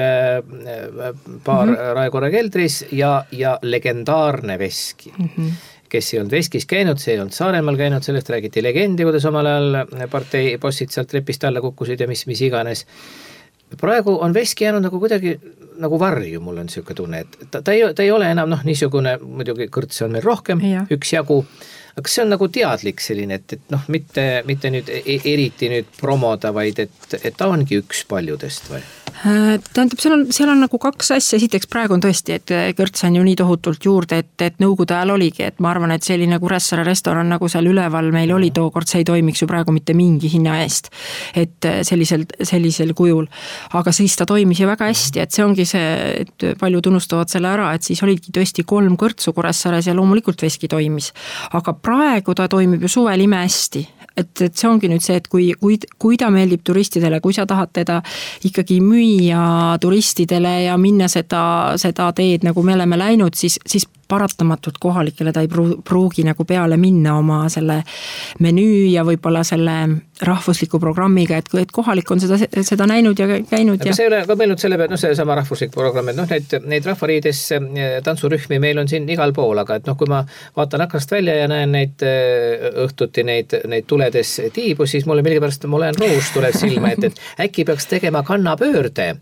baar Raekoja keldris ja legendaarne Veski. Kes ei olnud Veskis käinud, see ei olnud Saaremaal käinud, sellest räägiti legendi, kuidas omal ajal partei bossid sealt trepist alla kukkusid ja mis iganes. Praegu on Veski jäänud nagu kuidagi nagu varju, mul on selline tunne, et ta ei ole enam niisugune, muidugi kõrtse on meil rohkem, üksjagu, aga see on nagu teadlik selline, et mitte nüüd eriti nüüd promoda, vaid et ta ongi üks paljudest või? Tähendab, seal on nagu 2 asja, esiteks praegu on tõesti, et kõrts on ju nii tohutult juurde, et nõukogude ajal oligi, et ma arvan, et selline Kuressaare restoran nagu seal üleval meil oli tookord, see ei toimiks ju praegu mitte mingi hinna eest, et sellisel kujul, aga siis ta toimis ju väga hästi, et see ongi see, et palju tunnustavad selle ära, et siis olidki tõesti 3 kõrtsu Kuressaares ja loomulikult Veski toimis, aga praegu ta toimib ju suvel ime hästi. Et see ongi nüüd see, et kui ta meeldib turistidele, kui sa tahad teda ikkagi müüa turistidele ja minna seda teed, nagu me oleme läinud, siis paratamatult kohalikele ta ei pruugi nagu peale minna oma selle menüü ja võib-olla selle rahvusliku programmiga, et kohalik on seda näinud ja käinud. Aga see ei ole ka mõelnud selle peale, see sama rahvuslik programm, et neid rahvariides tantsurühmi meil on siin igal pool, aga et kui ma vaatan aknast välja ja näen neid õhtuti neid tuledes tiibu, siis mulle millegipärast Moulin Rouge tuleb silma, et äkki peaks tegema kannapöörde,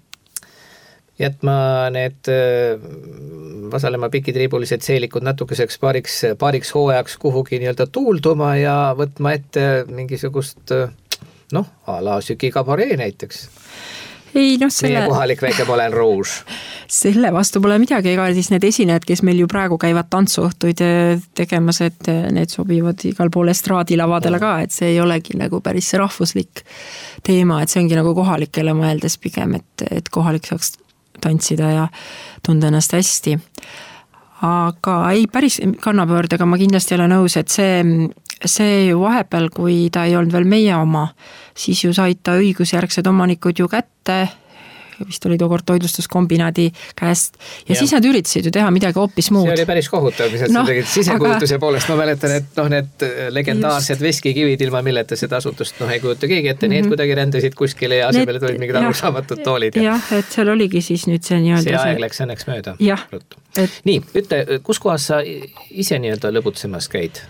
jätma need Vasalemma pikitriibulised seelikud natukeseks paariks hooajaks kuhugi nii-öelda tuulduma ja võtma ette mingisugust a la Süki Cabaret näiteks. Meie kohalik väike Moulin Rouge. Selle vastu pole midagi, ega siis need esinejad, kes meil ju praegu käivad tantsuõhtuid tegemas, et need sobivad igal pool estraadilavadele ka, et see ei olegi nagu päris rahvuslik teema, et see ongi nagu kohalikele mõeldes pigem, et kohalik saaks tantsida ja tunda ennast hästi. Aga ei, päris kannapöördega ma kindlasti ei ole nõus, et see ju vahepeal, kui ta ei olnud veel meie oma, siis ju said ta õigusjärgsed omanikud ju kätte, vist oli tookord toitlustuskombinaadi käest ja siis nad üritasid ju teha midagi hoopis muud. See oli päris kohutav, mis nad tegid sisekujutuse poolest. Ma mäletan, et need legendaarsed Veskikivid ilma milleta seda asutust ei kujuta keegi ette, nii et kuidagi rändasid kuskile ja asemele tulid mingid arusaamatud toolid. Jah, et seal oligi siis nüüd see nii-öelda see aeg läks õnneks mööda. Nii, ütle, kus kohas sa ise nii-öelda lõbutsemas käid?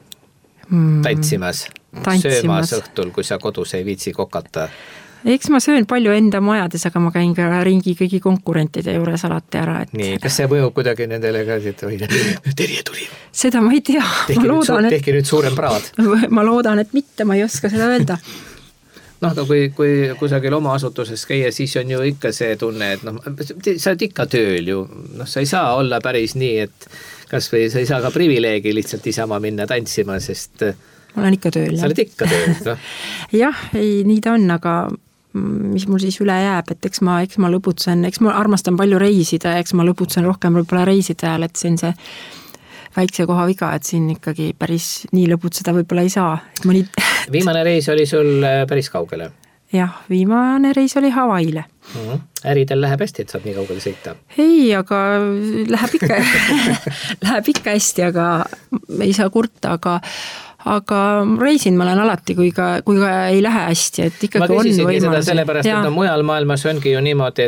Tantsimas, söömas õhtul, kui sa kodus ei viitsi kokata? Eks ma söön palju enda majades, aga ma käin ka ringi kõigi konkurentide juures alati ära. Nii, kas see mõjub kuidagi nendele ka, et Terje tuli? Seda ma ei tea. Tehki nüüd suurem praad. Ma loodan, et mitte, ma ei oska seda öelda. Aga kui kusagil oma asutuses käia, siis on ju ikka see tunne, et sa oled ikka tööl ju. Sa ei saa olla päris nii, et kas või sa ei saa ka privileegi lihtsalt isama minna tantsima, sest ma olen ikka tööl. Sa oled ikka tööl, Jah, nii ta on, aga mis mul siis üle jääb, et eks ma lõbutsen, eks ma armastan palju reisida, eks ma lõbutsen rohkem võib-olla reiside ajal, et see on see väikse koha viga, et siin ikkagi päris nii lõbutseda võib-olla ei saa. Viimane reis oli sul päris kaugele? jah, viimane reis oli Hawaiile. Äridel läheb hästi, et saab nii kaugele sõita? Ei, aga läheb ikka, läheb ikka hästi, aga ei saa kurta, aga reisin ma olen alati, kui ka ei lähe hästi, et ikkagi on võimalus. Ma küsisingi seda sellepärast, et mujal maailmas ongi ju niimoodi,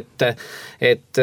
et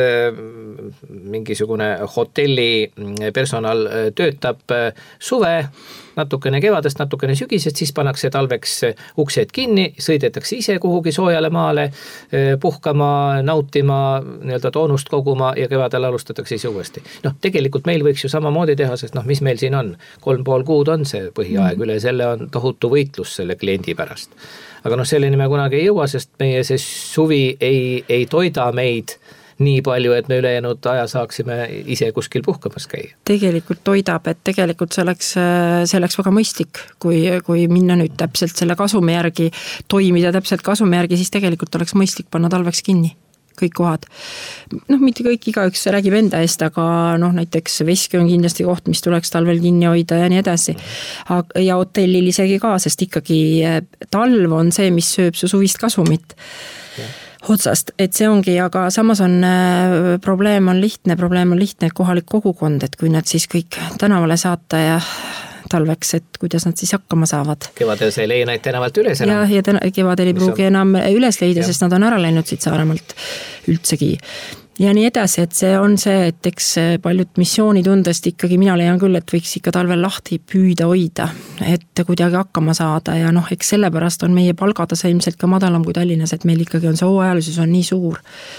mingisugune hotelli personal töötab suve, natukene kevadest, natukene sügisest, siis pannakse talveks uksed kinni, sõidetakse ise kuhugi soojale maale, puhkama, nautima, nii-öelda toonust koguma ja kevadel alustatakse siis uuesti. Tegelikult meil võiks ju samamoodi teha, sest mis meil siin on? 3,5 kuud on see põhiaeg, üle selle on tohutu võitlus selle kliendi pärast. Aga selleni me kunagi ei jõua, sest meie see suvi ei toida meid nii palju, et me ülejäänud aja saaksime ise kuskil puhkamas käia. Tegelikult toidab, et tegelikult see oleks väga mõistlik, kui minna nüüd täpselt selle kasumi järgi, toimida täpselt kasumi järgi, siis tegelikult oleks mõistlik panna talveks kinni kõik kohad. Mitte kõik, igaüks räägib enda eest, aga näiteks Veski on kindlasti koht, mis tuleks talvel kinni hoida ja nii edasi. Ja hotellil isegi ka, sest ikkagi talv on see, mis sööb su suvist kasumit. Otsast, et see ongi, aga samas on probleem on lihtne, et kohalik kogukond, et kui nad siis kõik tänavale saata ja talveks, et kuidas nad siis hakkama saavad. Kevadel see ei leia neid tänavalt üles enam. Ja kevadel ei pruugi enam üles leida, sest nad on ära läinud siit Saaremaalt üldsegi. Ja nii edasi, et see on see, et eks paljud missioonitundest ikkagi mina leian küll, et võiks ikka talvel lahti püüda hoida, et kuidagi hakkama saada ja eks sellepärast on meie palgatase ilmselt ka madalam kui Tallinnas, et meil ikkagi on see hooajalisus on nii suur,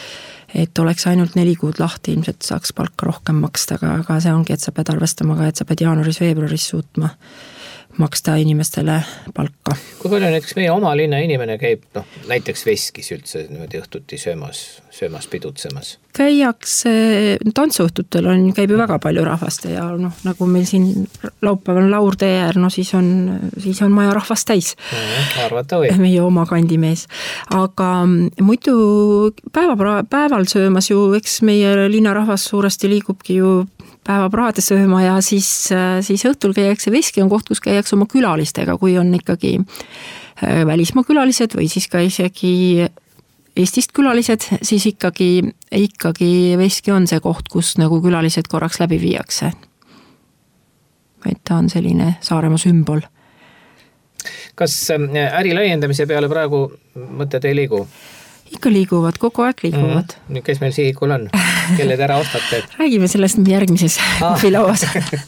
et oleks ainult 4 kuud lahti, ilmselt saaks palka rohkem maksta, aga see ongi, et sa pead arvestama ka, et sa pead jaanuaris-veebruaris suutma maksta inimestele palka. Kui palju näiteks meie oma linna inimene käib, näiteks Veskis üldse niimoodi õhtuti söömas pidutsemas? Käiakse, tantsuõhtutel käib ju väga palju rahvast ja nagu meil siin laupäeval Laur Teer, siis on maja rahvast täis. Arvata või? Meie oma kandimees. Aga muidu päeval söömas ju, eks meie linnarahvas suuresti liigubki ju päevapraade sööma ja siis õhtul käiakse Veski on koht, kus käiakse oma külalistega, kui on ikkagi välismaa külalised või siis ka isegi Eestist külalised, siis ikkagi Veski on see koht, kus nagu külalised korraks läbi viiakse. Et ta on selline Saaremaa sümbol. Kas äri laiendamise peale praegu mõtted ei liigu? Ikka liiguvad, kogu aeg liiguvad. Kes meil sihikul on? Kelle ära ostate? Räägime sellest järgmises kohvilauas.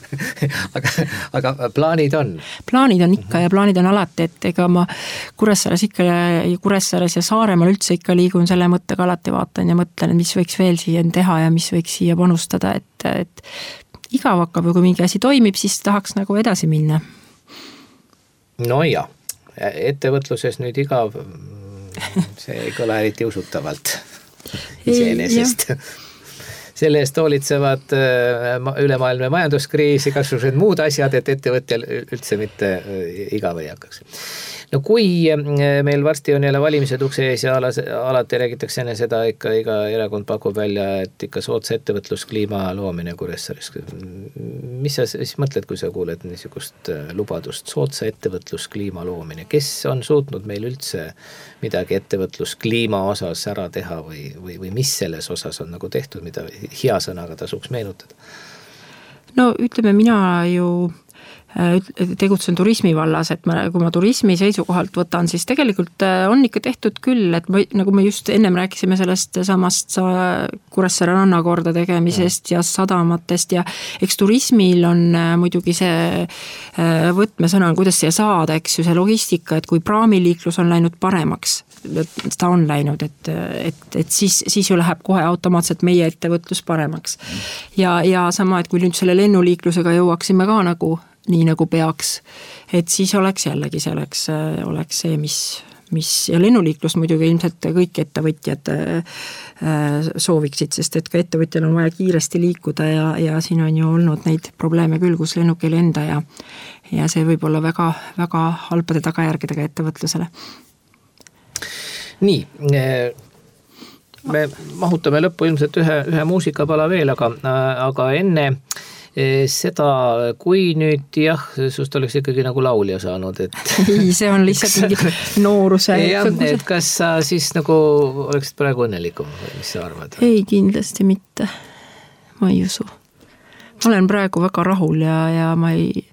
aga plaanid on? Plaanid on ikka ja plaanid on alati, et ega ma Kuressaares ja Saaremaal üldse ikka liigun selle mõttega alati vaatan ja mõtlen, mis võiks veel siia teha ja mis võiks siia panustada, et igav hakkab ja kui mingi asi toimib, siis tahaks nagu edasi minna. No ja, ettevõtluses nüüd igav see ei kõla eriti usutavalt iseenesest. Selle eest hoolitsevad ülemaailmne majanduskriis ja kasvused muud asjad, et ettevõtjal üldse mitte igav ei hakkaks. No kui meil varsti on jälle valimised ukse ees ja alati räägitakse enne seda, ikka iga erakond pakub välja, et ikka sootsa ettevõtluskliima loomine Kuressaares. Mis sa siis mõtled, kui sa kuuled niisugust lubadust, sootsa ettevõtluskliima loomine? Kes on suutnud meil üldse midagi ettevõtluskliima osas ära teha või mis selles osas on nagu tehtud, mida hea sõnaga tasuks meenutada? No ütleme, mina ju tegutsen turismi vallas, et kui ma turismi seisukohalt võtan, siis tegelikult on ikka tehtud küll, et nagu me just ennem rääkisime sellest samast Kuressaare rannakorda tegemisest ja sadamatest ja eks turismil on muidugi see võtmesõna, kuidas siia saada, eks ju see logistika, et kui praamiliiklus on läinud paremaks, ta on läinud, et siis ju läheb kohe automaatselt meie ettevõtlus paremaks. Ja sama, et kui nüüd selle lennuliiklusega jõuaksime ka nii nagu peaks, et siis oleks jällegi see oleks see, mis ja lennuliiklus muidugi ilmselt kõik ettevõtjad sooviksid, sest et ka ettevõtjal on vaja kiiresti liikuda ja siin on ju olnud neid probleeme küll, kus lennuk ei lenda ja see võib olla väga, väga halbade tagajärgedega ettevõtlusele. Nii, me mahutame lõppu ilmselt ühe muusikapala veel, aga enne seda, kui nüüd jah, sust oleks ikkagi nagu laulja saanud, et ei, see on lihtsalt mingi nooruse jah, et kas sa siis nagu oleksid praegu õnnelikum või mis sa arvad? Ei, kindlasti mitte, ma ei usu. Ma olen praegu väga rahul ja ma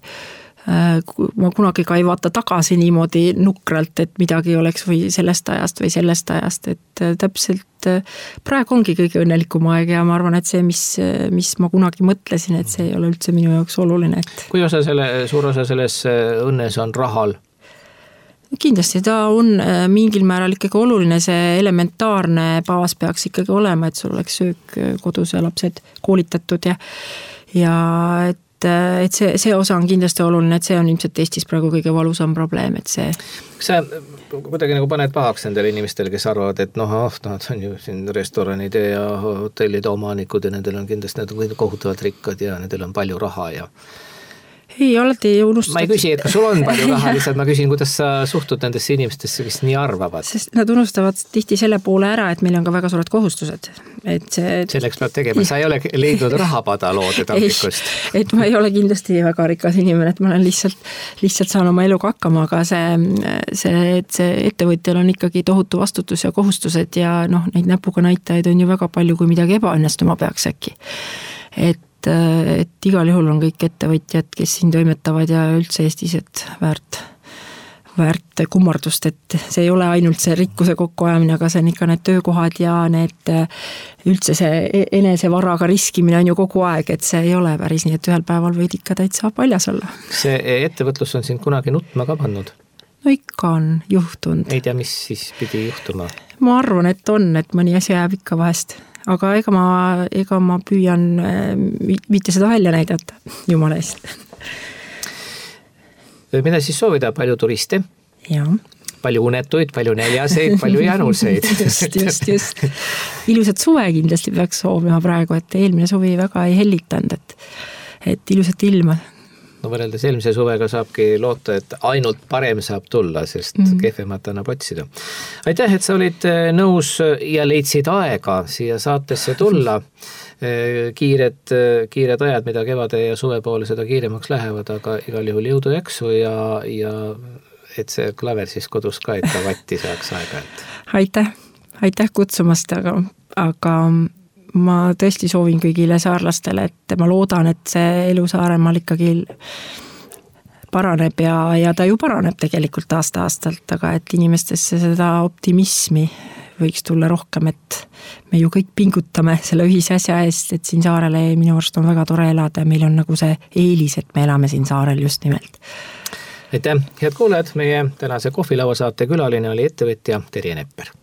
kunagi ka ei vaata tagasi niimoodi nukralt, et midagi oleks või sellest ajast, et täpselt praegu ongi kõige õnnelikum aeg ja ma arvan, et see, mis ma kunagi mõtlesin, et see ei ole üldse minu jaoks oluline. Kui suur osa selles õnnes on rahal? Kindlasti ta on mingil määral ikkagi oluline, see elementaarne baas peaks ikkagi olema, et sul oleks söök kodus ja lapsed koolitatud ja et see osa on kindlasti oluline, et see on ilmselt Eestis praegu kõige valusam probleem, et see... Kas sa kuidagi nagu paned pahaks nendele inimestele, kes arvavad, et nad on ju siin restoranide ja hotellide omanikud ja nendel on kindlasti, need on kohutavalt rikkad ja nendel on palju raha ja... Ei, alati ei unustatud. Ma ei küsi, et kas sul on palju raha, lihtsalt ma küsin, kuidas sa suhtud nendesse inimestesse, kes nii arvavad. Sest nad unustavad tihti selle poole ära, et meil on ka väga suured kohustused. Selleks peab tegema, sa ei ole leidnud rahapada loode tammikust. Et ma ei ole kindlasti väga rikas inimene, et ma olen lihtsalt saan oma eluga hakkama, aga see ettevõtjal on ikkagi tohutu vastutus ja kohustused ja neid näpuga näitajaid on ju väga palju, kui midagi ebaõnnestuma peaks äkki. Et igal juhul on kõik ettevõtjad, kes siin toimetavad ja üldse Eestis, et väärt kummardust, et see ei ole ainult see rikkuse kokkuajamine, aga see on ikka need töökohad ja need üldse see enesevaraga riskimine on ju kogu aeg, et see ei ole päris nii, et ühel päeval võid ikka täitsa paljas olla. See ettevõtlus on sind kunagi nutma ka pannud? No ikka on juhtunud. Ei tea, mis siis pidi juhtuma? Ma arvan, et mõni asi jääb ikka vahest. Aga ega ma püüan mitte seda välja näidata, jumala eest. Mida siis soovida? Palju turiste? Ja. Palju unetuid, palju näljaseid, palju jänuseid. Just. Ilusat suve kindlasti peaks soovima praegu, et eelmine suvi väga ei hellitanud, et ilusat ilma. No võrreldes eelmise suvega saabki loota, et ainult parem saab tulla, sest kehvemat annab otsida. Aitäh, et sa olid nõus ja leidsid aega siia saatesse tulla. Kiired ajad, mida kevade ja suve poole seda kiiremaks lähevad, aga igal juhul jõudu jaksu ja et see klaver siis kodus ka, et ta vatti saaks aega. Aitäh kutsumast, aga ma tõesti soovin kõigile saarlastele, et ma loodan, et see elu Saaremaal ikkagi paraneb ja ta ju paraneb tegelikult aasta-aastalt, aga et inimestesse seda optimismi võiks tulla rohkem, et me ju kõik pingutame selle ühise asja eest, et siin saarele minu arust on väga tore elada ja meil on nagu see eelis, et me elame siin saarel just nimelt. Aitäh, head kuulajad, meie tänase kohvilaua saate külaline oli ettevõtja Terje Nepper.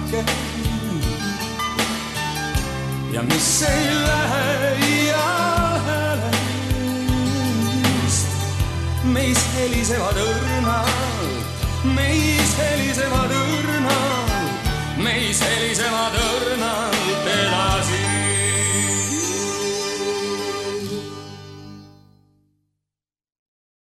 õhke ja mis ei lähe iälest. Meis helisevad õrnal, meis helisevad õrnal, meis helisevad õrnal.